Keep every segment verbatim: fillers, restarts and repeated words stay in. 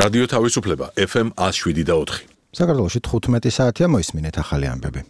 რადიო თავისუფლება ეფ ემ one oh seven და four. საქართველოში თხუთმეტი საათია, მოისმინეთ ახალი ამბები.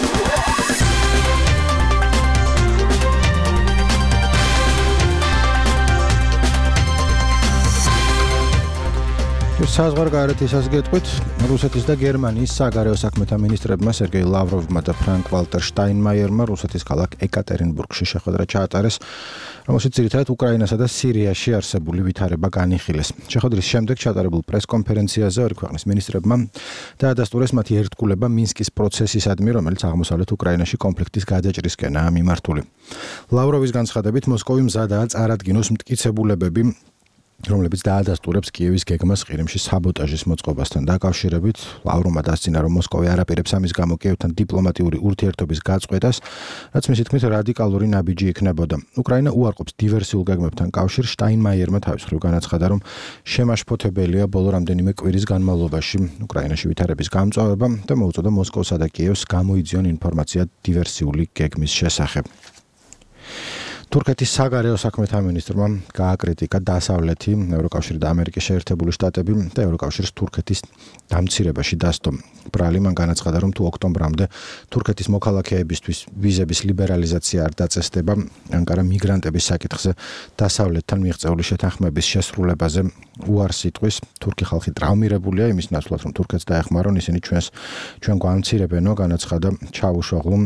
საზღვარგარეთის გეტყვით, რუსეთის და გერმანიის საგარეო საქმეთა მინისტრებმა სერგეი ლავროვმა და ფრანკ ვალტერ შტაინმაიერმა რუსეთის ქალაქ ეკატერინბურგში შეხვედრა ჩაატარეს, რომელშიც ძირითადად უკრაინასა და სირიაში არსებული ვითარება განიხილეს. შეხვედრის შემდეგ ჩატარებულ პრესკონფერენციაზე ორი ქვეყნის მინისტრებმა დაადასტურეს მათი ერთგულება მინსკის პროცესისადმი, რომელიც აღმოსავლეთ უკრაინაში კონფლიქტის გადაჭრისკენაა მიმართული. ლავროვის განცხადებით, მოსკოვი მზადაა წარადგინოს მტკიცებულებები, რომლებიც დაადასტურებს კიევის გეგმას ყირიმში საბოტაჟის მოწყობასთან დაკავშირებით. ლავროვმა დასძინა, რომ მოსკოვი არაპირებს ამის გამო კიევთან დიპლომატიური ურთიერთობის გაწყვეტას, რაც მისი თქმით რადიკალური ნაბიჯი იქნებოდა. უკრაინა უარყოფს დივერსიულ გეგმებთან კავშირს. შტაინმაიერმა თავის მხრივ განაცხადა, რომ შემაშფოთებელია ბოლო რამდენიმე კვირის განმავლობაში უკრაინაში ვითარების გამწვავება და მოუწოდა მოსკოვსა და კიევს გამოიძიონ ინფორმაცია დივერსიული გეგმის შესახებ. თურქეთის საგარეო საქმეთა მინისტრმა გააკრიტიკა დასავლეთი, ევროკავშირი და ამერიკის შეერთებული შტატები და ევროკავშირის თურქეთის დამცირებაში დასდო. ბრალი მან განაცხადა, რომ თუ ოქტომბრამდე თურქეთის მოქალაქეებისთვის ვიზების ლიბერალიზაცია არ დაწესდება, ანკარა მიგრანტების საკითხზე დასავლეთთან მიღწეული შეთანხმების შესრულებაზე უარს იტყვის. თურქი ხალხი ტრავმირებულია იმის ნაცვლად, რომ თურქეთს დაეხმარონ, ისინი ჩვენს ჩვენ გვამცირებენო, განაცხადა ჩავუშოღლუმ.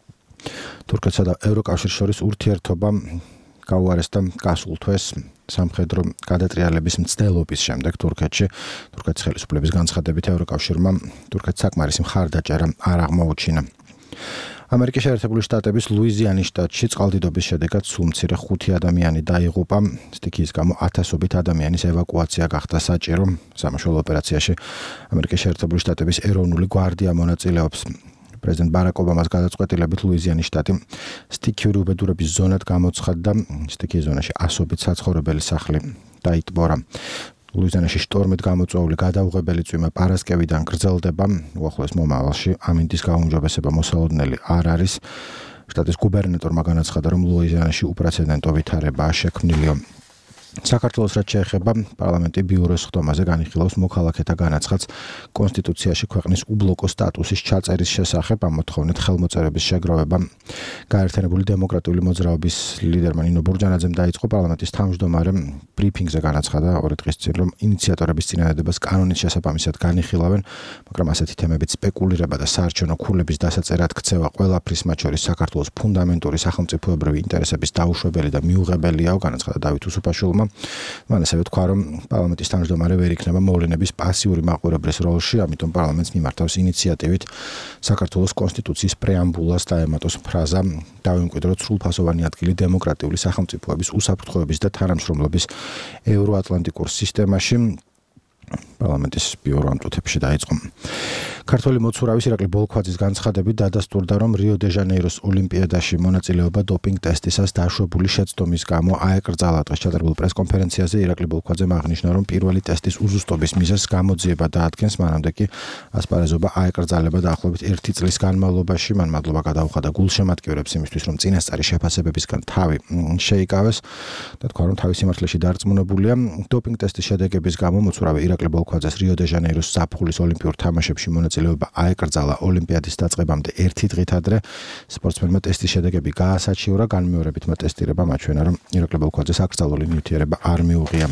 თურქეთსა და ევროკავშირის შორის ურთიერთობა გაუარეს და გასულ თვეს სამხედრო გადატრიალების მცდელობის შემდეგ თურქეთში თურქეთის ხელისუფლების განცხადებით ევროკავშირმა თურქეთს საკმარისი მხარდაჭერა არ აღმოუჩინა. ამერიკის შეერთებული შტატების ლუიზიანის შტატში წყალდიდობის შედეგად სულ მცირე ხუთი ადამიანი დაიღუპა. სტიქიის გამო ათასობით ადამიანის ევაკუაცია გახდა საჭირო. სამაშველო ოპერაციაში ამერიკის შეერთებული შტატების ეროვნული გვარდია მონაწილეობს. პრეზიდენტ ბარაკ ობამას გადაწყვეტილებით ლუიზიანის შტატი სტიქიური უბედურების ზონად გამოცხადდა. სტიქიის ზონაში ასობით საცხოვრებელი სახლი დაიტბორა. ლუიზიანაში შტორმით გამოწვეული გადაუღებელი წვიმა პარასკევიდან გრძელდება. უახლოეს მომავალში ამინდის გაუმჯობესება მოსალოდნელი არ არის. შტატის გუბერნატორმა განაცხადა, რომ ლუიზიანაში უპრეცედენტო ვითარებაა შექმნილი. საქართველოს რაც შეეხება პარლამენტი ბიუროს ხდომაზე განიხილავს მოქალაქეთა განაცხადს კონსტიტუციაში ქვეყნის უბლოკო სტატუსის ჩაწერის შესახებ. ამ მოთხოვნით ხელმოწერების შეგროვება გაერთიანებული დემოკრატიული მოძრაობის ლიდერმა ნინო ბურჯანაძემ დაიწყო. პარლამენტის თავმჯდომარემ ბრიფინგზე განაცხადა ორი დღის წინ, რომ ინიციატორების წინადადებას კანონის შესაბამისად განიხილავენ, მაგრამ ასეთი თემებით სპეკულირება და საარჩევნო ქულების დასაწერად ქცევა ყველაფრის, მათ შორის საქართველოს ფუნდამენტური სახელმწიფოებრივი ინტერესების დაუშვებელი და მიუღებელიაო, განაცხადა დავით უსუფაშვილმა. მან ასევე თქვა, რომ პარლამენტის თავმჯდომარე ვერ იქნება მოვლენების პასიური მაყურებლის როლში, ამიტომ პარლამენტს მიმართავს ინიციატივით საქართველოს კონსტიტუციის პრეამბულას დაემატოს ფრაზა „დავიმკვიდროთ სრულფასოვანი ადგილი დემოკრატიული სახელმწიფოების უსაფრთხოების და თანამშრომლობის ევროატლანტიკურ სისტემაში“. პარლამენტის ბიურო ამ წუთებში დაიწყო. ქართველი მოცურავის ირაკლი ბოლქვაძის განცხადებით დადასტურდა, რომ რიო-დე-ჟანეიროს ოლიმპიადაში მონაწილეობა დოპინგ ტესტისას დაშვებული შეცდომის გამო აეკრძალა. დღეს ჩატარებულ პრესკონფერენციაზე ირაკლი ბოლქვაძემ აღნიშნა, რომ პირველი ტესტის უზუსტობის მიზეზს გამოძიება დაადგენს, მანამდე კი ასპარეზობა აეკრძალება დაახლოებით ერთი წლის განმავლობაში. მან მადლობა გადაუხადა გულშემატკივრებს იმისთვის, რომ წინასწარი შეფასებებისგან თავი შეიკავეს და თქვა, რომ თავის სიმართლეში დარწმუნებულია. დოპინგ ტესტის შედეგების გამო მოცურავი ირაკლი ბოლქვაძეს რიო-დე-ჟანეიროს ზაფხულის ოლიმპიურ თამაშებში მონაწილეობა აეკრძალა ოლიმპიადის დაწყებამდე ერთი დღით ადრე. სპორტსმენმა ტესტის შედეგები გაასაჩივრა, განმეორებითმა ტესტირებამ აჩვენა, რომ ირაკლი ბოლქვაძეს აკრძალული ნივთიერება არ მიუღია.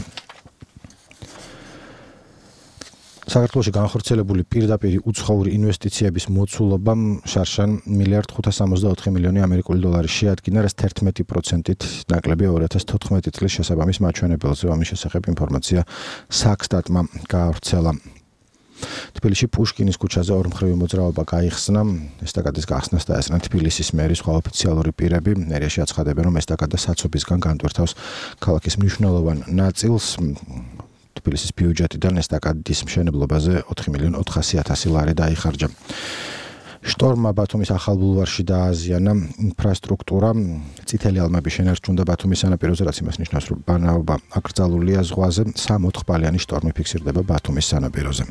საქართველოში განხორციელებული პირდაპირი უცხოური ინვესტიციების მოცულობამ შარშან მილიარდ ხუთას სამოცდაოთხი მილიონი ამერიკული დოლარი შეადგინა, რაც თერთმეტი პროცენტით ნაკლებია ორი ათას თოთხმეტი წლის შესაბამის მაჩვენებელზე. ამის შესახებ ინფორმაცია საქსტატმა გაავრცელა. თბილისში პუშკინის ქუჩაზე ორმხრივი მოძრაობა გაიხსნა. ესტაკადის გახსნას დაესწრა თბილისის მერის სხვა ოფიციალური პირები. მერიაში აცხადებენ, რომ ესტაკადა საცობისგან განტვირთავს ქალაქის მნიშვნელოვან ნაწილს. თბილისის ბიუჯეტიდან ესტაკადის მშენებლობაზე ოთხი მილიონი ოთხასი ათასი ლარი დაიხარჯა. შტორმმა ბათუმის ახალ ბულვარში დააზიანა ინფრასტრუქტურა. წითელი ალმები შენარჩუნდა ბათუმის სანაპიროზე, რაც იმას ნიშნავს, რომ ბანაობა აკრძალულია ზღვაზე. სამოთხბალიანი შტორმი ფიქსირდება ბათუმის სანაპიროზე.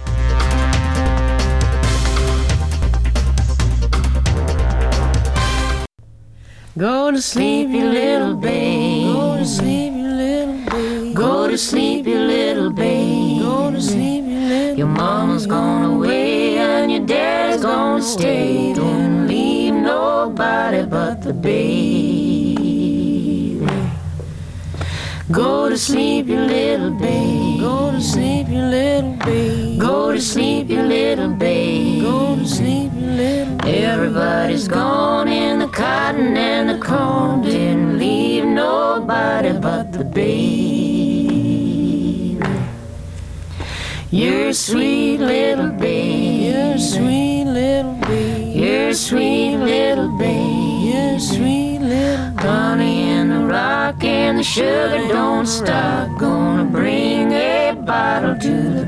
Go to sleep, you little babe. Go to sleep, you little babe. Go to sleep, you little babe. Go to mama's gone away and your dad's gonna stay. Don't leave nobody but the baby. Go to sleep, you little babe. Go to sleep, you little babe. Go to sleep, you little babe. Go to sleep, you little babe. Everybody's gone in the cotton and the corn. Didn't leave nobody but the baby. You're a sweet little babe. You're a sweet little babe. You're a sweet little babe. You're a sweet little babe. Honey in the rock and the sugar don't stop. Gonna bring a bottle to the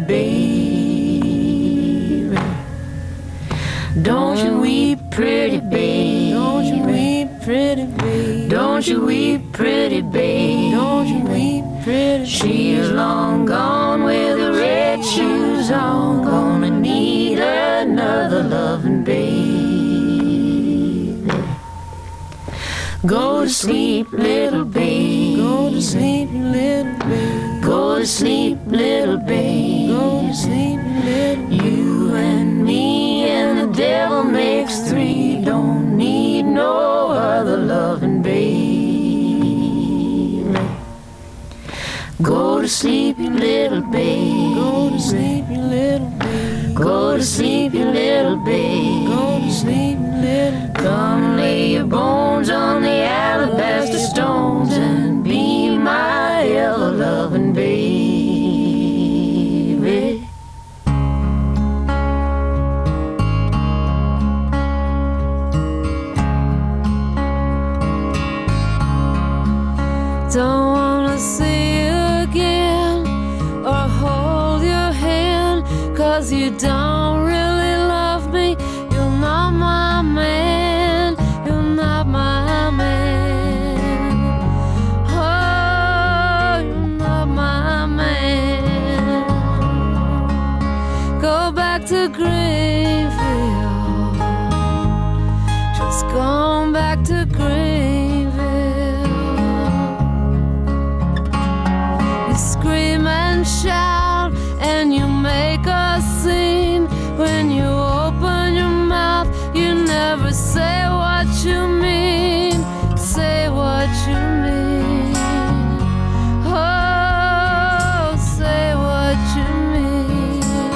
baby. Don't you weep, pretty babe. Don't you weep, pretty babe. Don't you weep, pretty babe. Don't you weep, pretty babe. She is long gone with the red shoes on. Gonna need another loving baby. Go to sleep, little babe. Go to sleep, little babe. Go to sleep, little babe. Go to sleep, little babe. You and me and the devil makes three. Don't need no other loving babe. Go to sleep, you little babe. Go to sleep, you little babe. Go to sleep, you little babe. Go to sleep, you little babe. Come lay your bones on the alabaster stones and be my ever loving baby. Don't wanna see you again or hold your hand, 'cause you don't really love me. You're not my man. You're not my man. Oh, you're not my man. Go back to Greenville. Just going back to Greenville. You scream and shout and you make a scene. When you open your mouth, you never say what you mean. Say what you mean. Oh, say what you mean.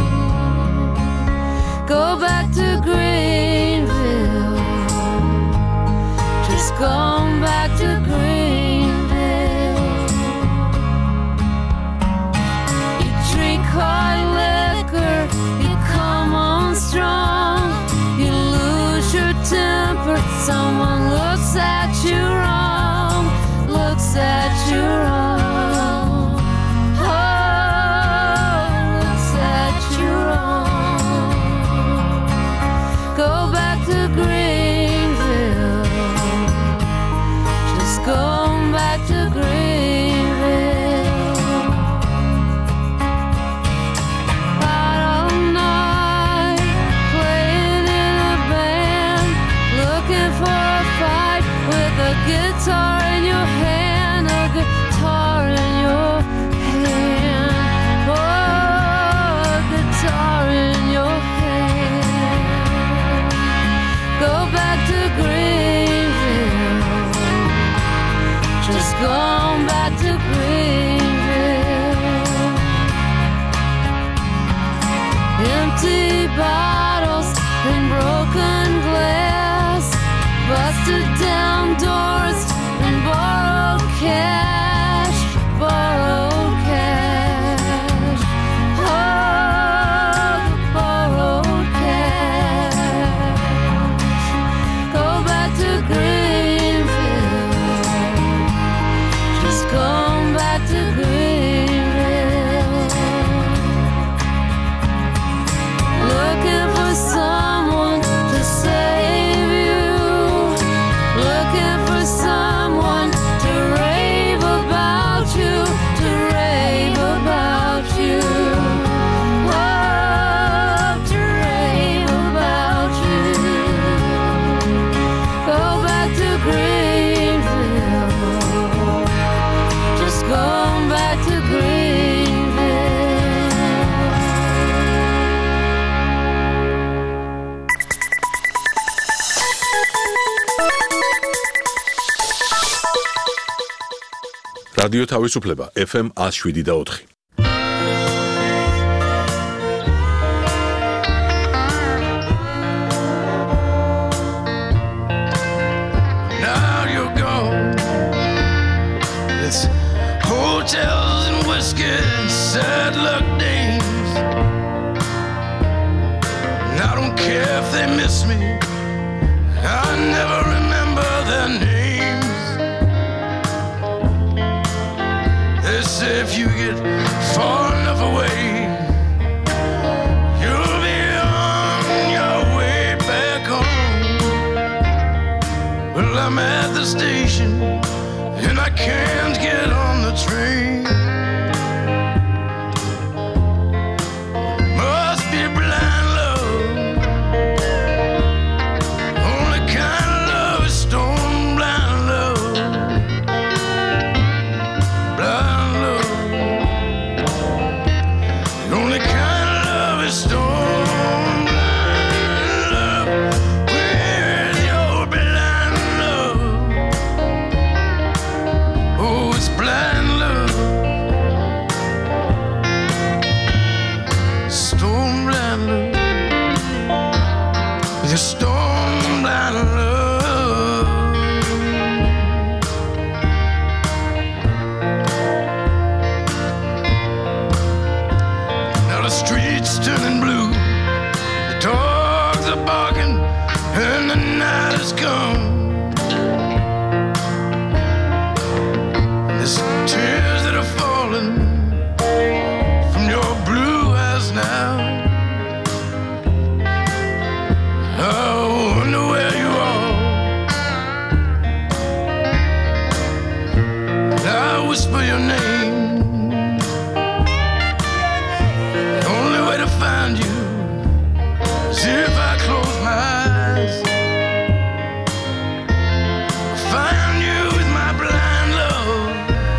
Go back to Greenville. Just going back to Greenville. You drink hard liquor, you come on strong. You lose your temper, someone looks at you wrong. Looks at you wrong. Oh, looks at you wrong. Go back to Greenville. Just going back to Greenville. Out all night, playing in a band, looking for a fight with a guitar in your hand, a guitar in your hand. Oh, a guitar in your hand. Go back to Greenville. Just going back to Greenville. Empty bottles and broken glass, busted down doors and borrowed cash, borrowed cash. Oh, the borrowed cash. Go back to Greenville. Just going back to Greenville. Looking for someone to save you. Looking for someone to rave რადიო თავისუფლება ეფ ემ one oh seven და four. Now you're gone. It's hotels and whiskey and sad luck days. And I don't care if they miss me. I never remember their names. They say if you get far enough away, you'll be on your way back home. Well, I'm at the station and I can't get on the train. Must be blind love. Only kind of love is stone blind love. Blind love. The only kind of love is stone blind love. Where's your blind love? Oh, it's blind love. Stone blind love. With your stone blind love. Now the streets turning blue. The dogs are barking and the night has come. There's tears that are falling from your blue eyes now. I wonder where you are. I whisper your name. The only way to find you is if I close my eyes. Find you with my blind love.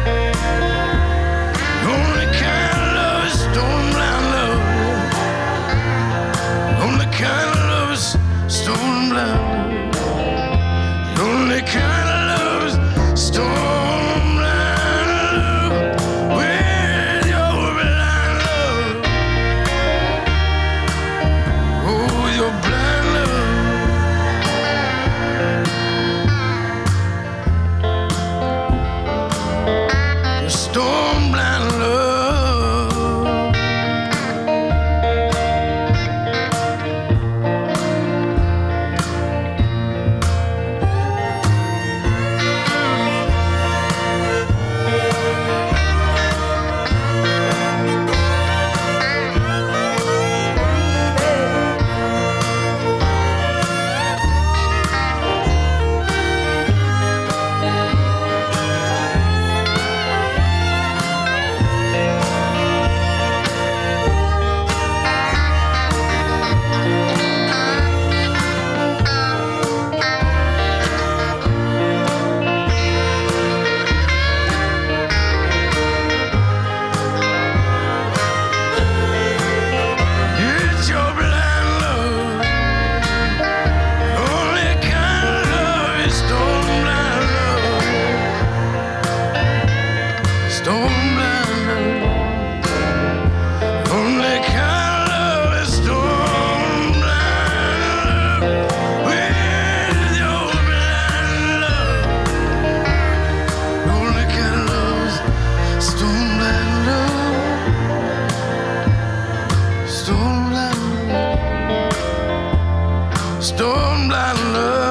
The only kind of love is stone blind love. The only kind of love is stone blind love. The only kind of love is stone blind love. With your blind love. Oh, with your blind love. Your stone blind love. It's your blind love. Only kind of love is stone blind love. Stone blind love. Only kind of love is stone blind love. With your blind love. Only kind of love is stone blind love. Stone blind love. Stone blind love.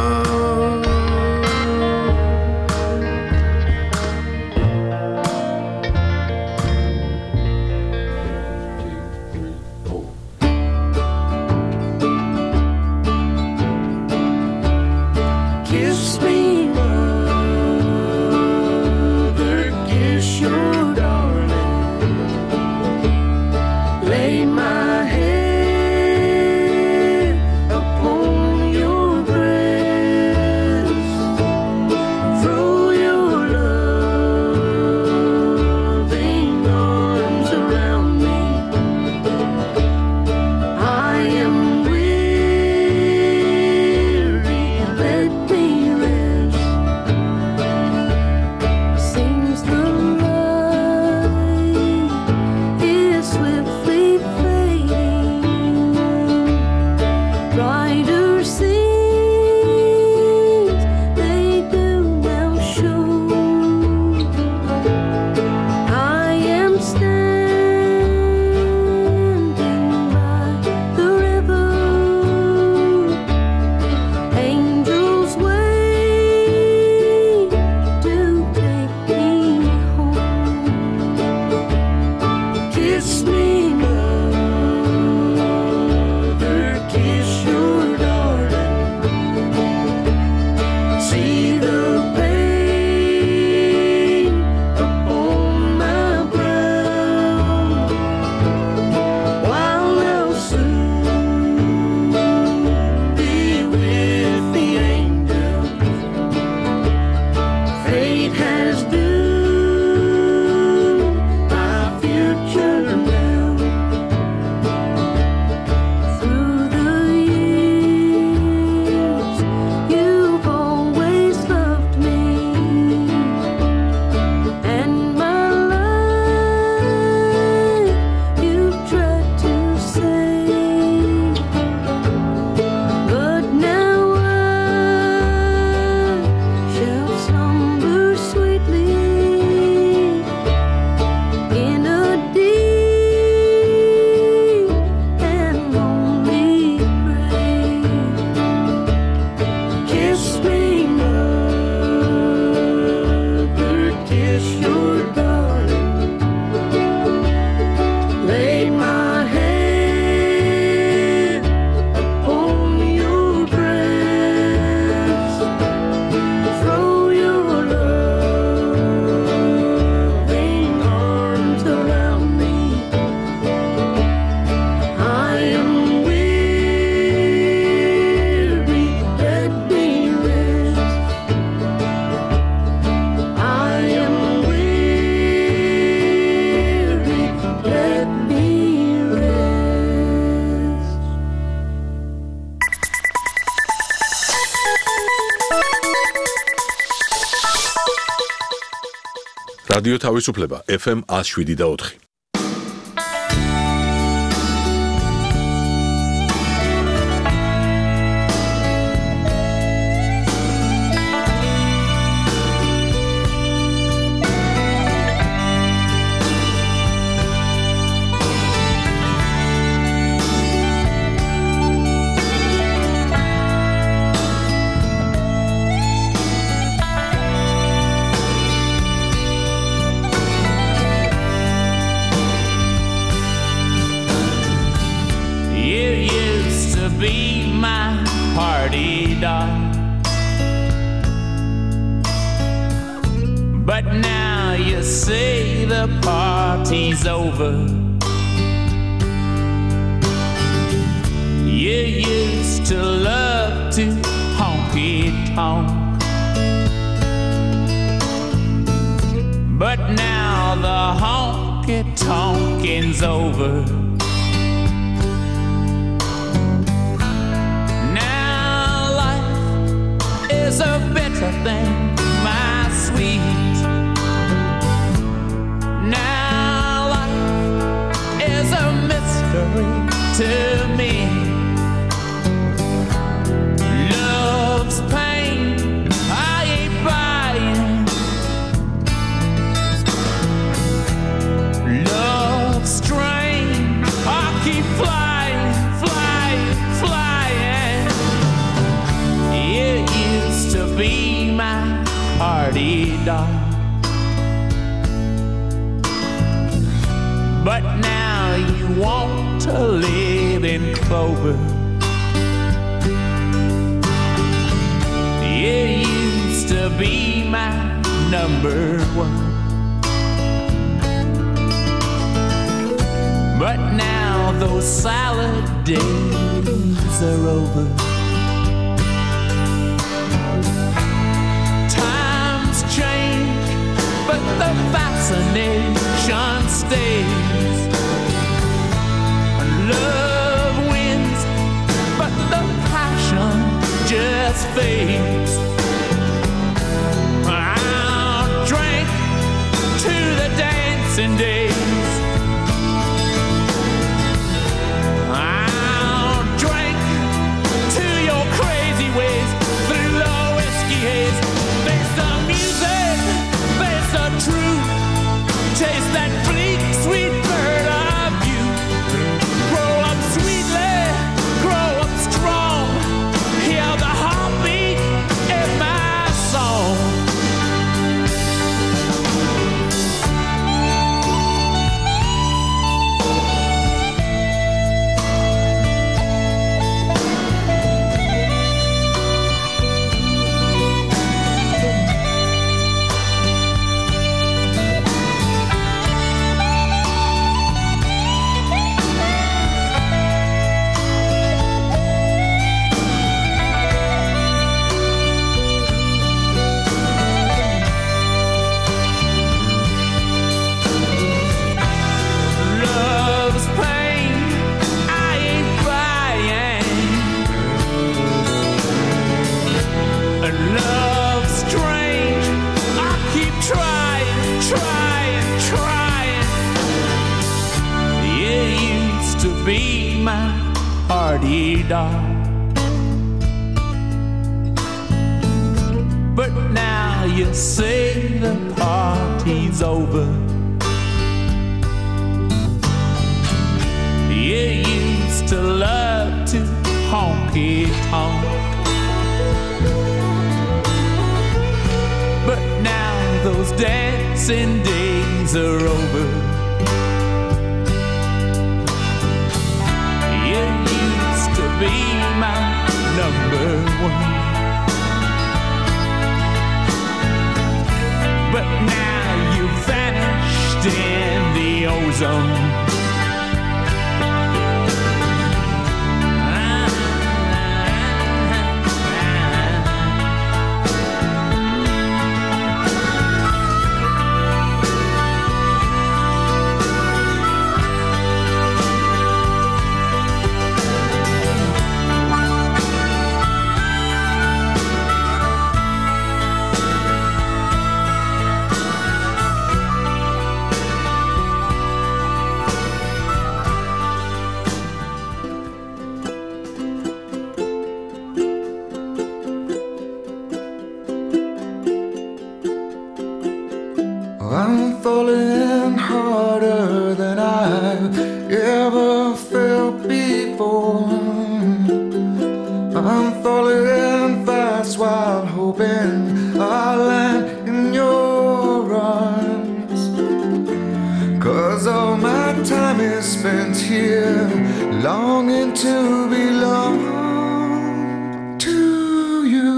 Kiss me, mother, kiss your darling. Lay my head upon your breast. Throw your loving arms around me. I am weary, let me rest. Seems the რადიო თავისუფლება ეფ ემ one oh seven და four. But now you say the party's over. You used to love to honky-tonk, but now the honky-tonking's over. Now life is a better thing, my sweet. A mystery to me. Love's pain, I ain't buying. Love's strain, I keep flying, flying, flying. It used to be my party doll, but now you want to live in clover. You used to be my number one, but now those salad days are over. Times change, but the fascination stays. Love wins, but the passion just fades. I'll drink to the dancing days. I'll drink to your crazy ways through the whiskey haze. Face the music, face the truth. Taste that bleak, sweet bird of you. Grow up sweetly, grow up strong. Hear the heartbeat in my song. Doll. But now you say the party's over. You used to love to honky-tonk, but now those dancing days are over. Be my number one, but now you vanished in the ozone. I'm falling harder than I've ever felt before. I'm falling fast while hoping I'll land in your arms. 'Cause all my time is spent here, longing to belong to you.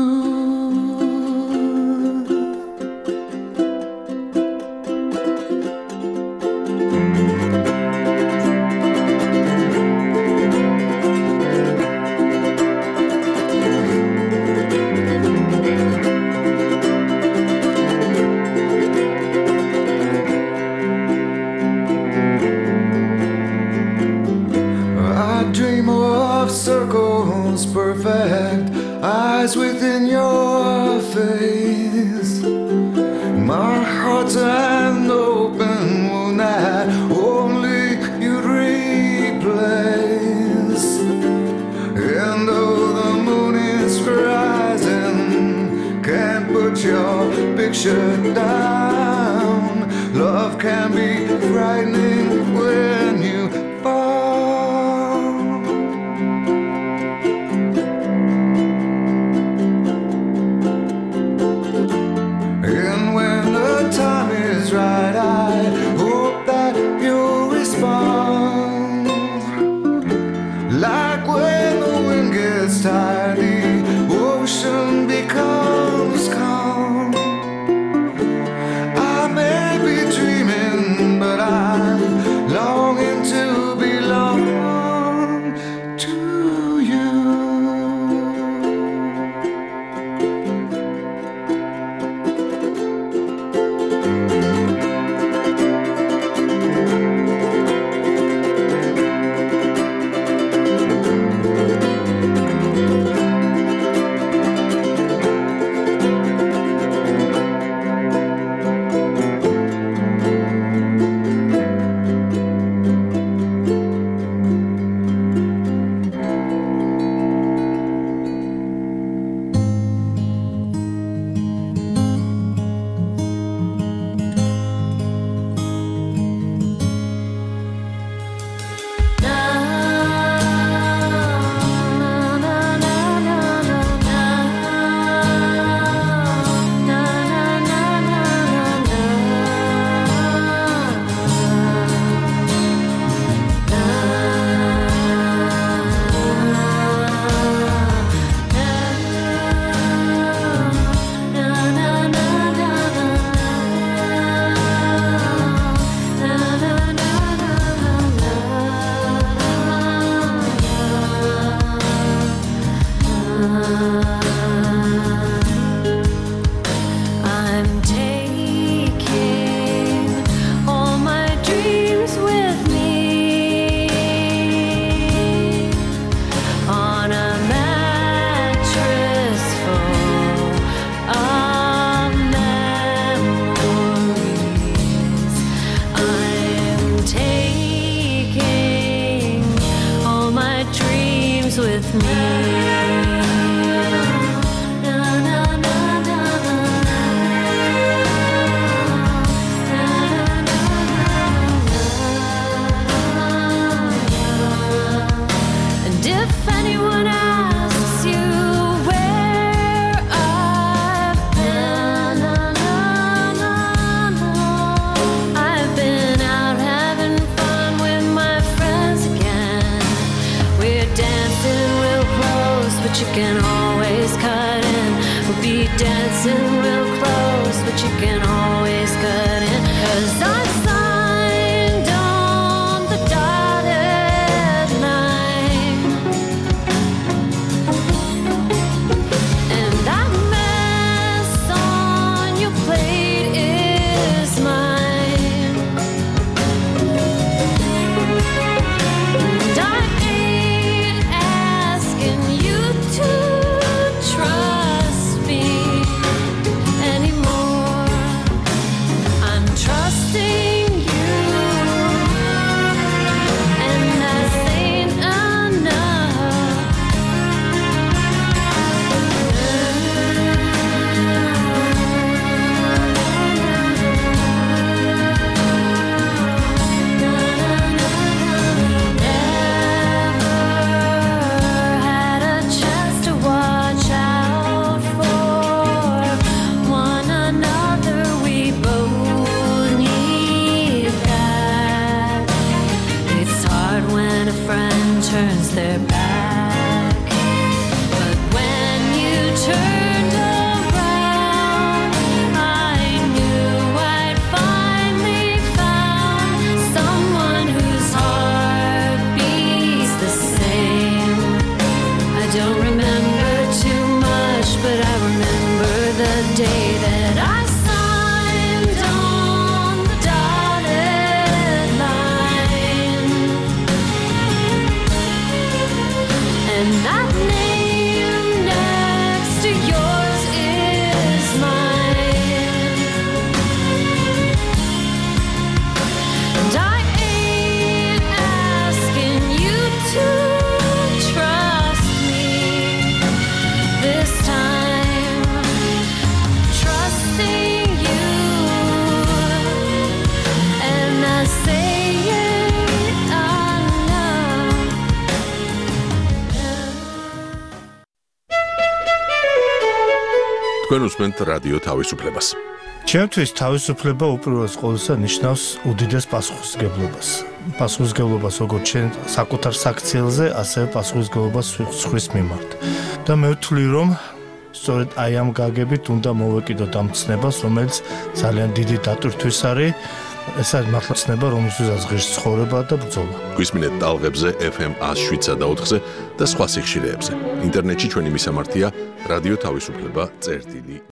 Circles perfect, eyes within your face. My heart's an open wound that only you'd replace. And though the moon is rising, can't put your picture down. Love can be frightening when you fall. Right, I hope that you'll respond. Like when the wind gets tired, the ocean becomes calm. I may be dreaming, but I'm longing to belong to you. With me. And if anyone asks you where I've been, I've been out having fun with my friends again. We're dancing real close, but you can always cut in. We'll be dancing real close, but you can always cut in. 'Cause I signed on the dotted line, and that mess on your plate is mine. And I ain't asking you to trust me anymore. I'm trusting თქვენ უსმენთ რადიო თავისუფლებას. ჩემთვის თავისუფლება უპირველეს ყოვლისა ნიშნავს უდიდეს პასუხისმგებლობას. პასუხისმგებლობას როგორც ჩვენ საკუთარ საქციელზე, ასევე პასუხისმგებლობას სხვის მიმართ. და მე ვთვლი, რომ სწორედ აი ამ გაგებით უნდა მოვეკიდოთ ამ ცნებას, რომელიც ძალიან დიდი დატვირთვის არის. ეს არის მართლა ცნება, რომელსაც ღირს ცხოვრება და ბრძოლა. გვისმინეთ ტალღებზე F M one oh seven და ოთხზე და სხვა სიხშირეებზე. ინტერნეტში ჩვენი მისამართია რადიო თავისუფლება წერტილი